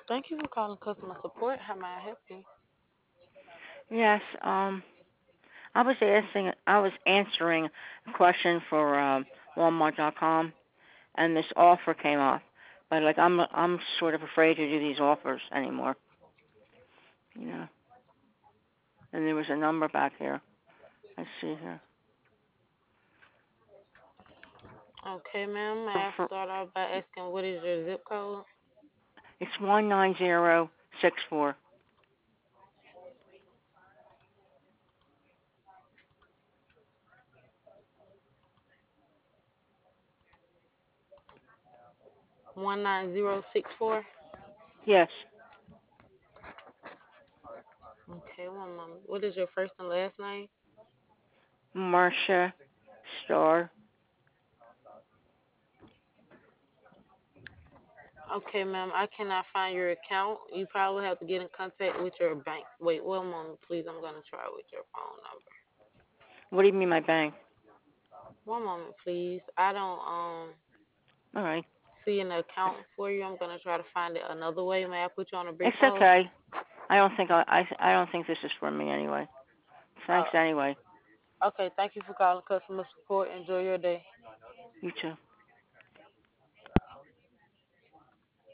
Thank you for calling customer support. How may I help you? Yes, I was answering a question for Walmart.com, and this offer came up. But like, I'm sort of afraid to do these offers anymore, you know. And there was a number back here. Let's see here. Okay, ma'am. May For, I for start off by asking what is your zip code? it's 19064. 19064. Yes, Okay, one moment. What is your first and last name? Marcia Star. Okay, ma'am. I cannot find your account. You probably have to get in contact with your bank. Wait one moment, please. I'm gonna try with your phone number. What do you mean my bank? One moment, please. I don't All right, see an account for you. I'm gonna try to find it another way. May I put you on a brief it's hold? okay. I don't think this is for me anyway. Uh, Thanks anyway. okay. Thank you for calling customer support. Enjoy your day. You too.